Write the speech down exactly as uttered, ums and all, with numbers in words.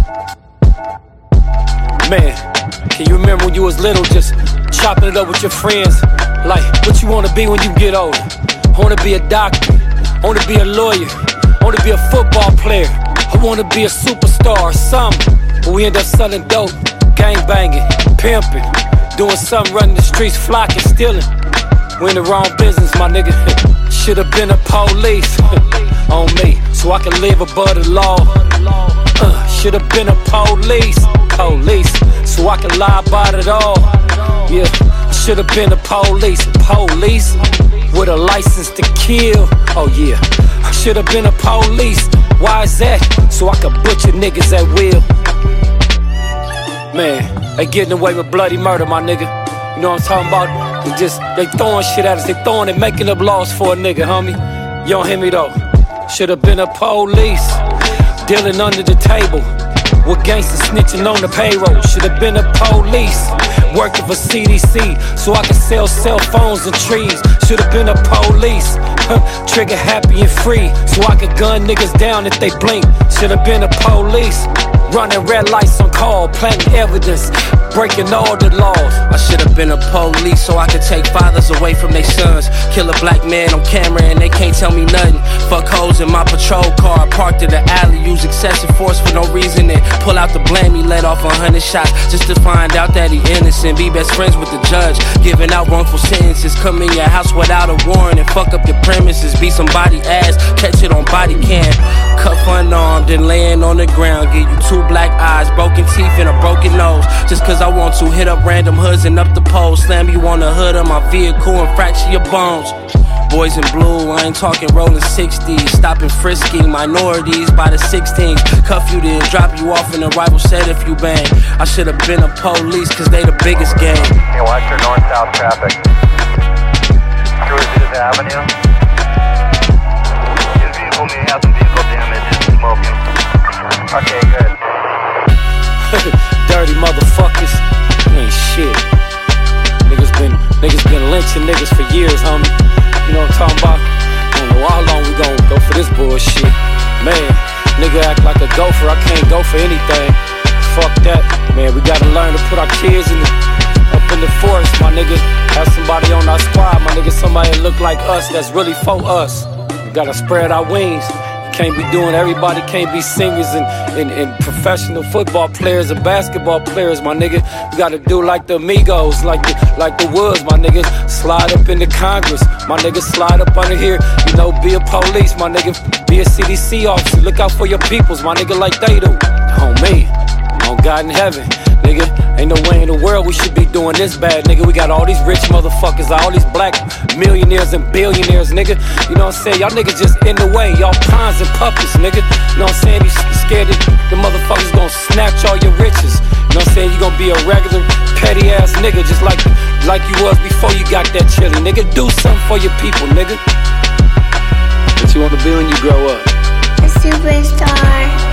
Man, can you remember when you was little, just chopping it up with your friends? Like, what you wanna be when you get older? I wanna be a doctor, I wanna be a lawyer, I wanna be a football player, I wanna be a superstar or something. But we end up selling dope, gang banging, pimping, doing something, running the streets, flocking, stealing. We in the wrong business, my nigga. Should've been a police on me, so I can live above the law. Uh, Should've been a police, police, so I can lie about it all. Yeah, should've been a police, police with a license to kill. Oh yeah, I should've been a police. Why is that? So I can butcher niggas at will. Man, they getting away with bloody murder, my nigga. You know what I'm talking about? They just, they throwing shit at us. They throwing and making up laws for a nigga, homie. You don't hear me though. Should've been a police, dealing under the table with gangsters snitching on the payroll. Should've been a police, working for C D C so I could sell cell phones and trees. Should've been a police, huh, trigger happy and free so I could gun niggas down if they blink. Should've been a police, running red lights on call, planting evidence, breaking all the laws. I should've been a police so I could take fathers away from their sons. Kill a black man on camera and they can't tell me nothing. Fuck hoes in my patrol car, parked in the alley, use excessive force for no reason and pull out the blame. He let off a hundred shots just to find out that he innocent. Be best friends with the judge, giving out wrongful sentences. Come in your house without a warrant and fuck up your premises. Beat somebody ass, catch it on body cam. Cuff unarmed and laying on the ground. Give you two black eyes, broken teeth and a broken nose. Just cause I want to hit up random hoods and up the pole. Slam you on the hood of my vehicle and fracture your bones. Boys in blue, I ain't talking rolling sixties. Stopping frisky minorities by the sixteens. Cuff you then drop you off in a rival set if you bang. I should've been a police cause they the biggest gang. Hey, watch your north-south traffic. Cruise Avenue. This vehicle may have some vehicle damage and smoking. Okay, good. Dirty motherfuckers, ain't shit. Niggas been, niggas been lynching niggas for years, homie. You know what I'm talking about? I don't know how long we gon' go for this bullshit. Man, nigga act like a gopher, I can't go for anything. Fuck that, man, we gotta learn to put our kids in the, up in the forest, my nigga. Have somebody on our squad, my nigga, somebody that look like us, that's really for us. We gotta spread our wings. Can't be doing, everybody can't be singers and, and, and professional football players and basketball players, my nigga. We gotta do like the Amigos, like the, like the Woods, my nigga. Slide up into Congress, my nigga, slide up under here. You know, be a police, my nigga. Be a C D C officer, look out for your peoples, my nigga, like they do. On me, on God in heaven, nigga. Ain't no way in the world we should be doing this bad, nigga. We got all these rich motherfuckers, all these black millionaires and billionaires, nigga. You know what I'm saying? Y'all niggas just in the way. Y'all pawns and puppets, nigga. You know what I'm saying? You scared that the motherfuckers gonna snatch all your riches. You know what I'm saying? You gonna be a regular petty ass nigga just like, like you was before you got that chili. Nigga, do something for your people, nigga. What you wanna be when you grow up? A superstar.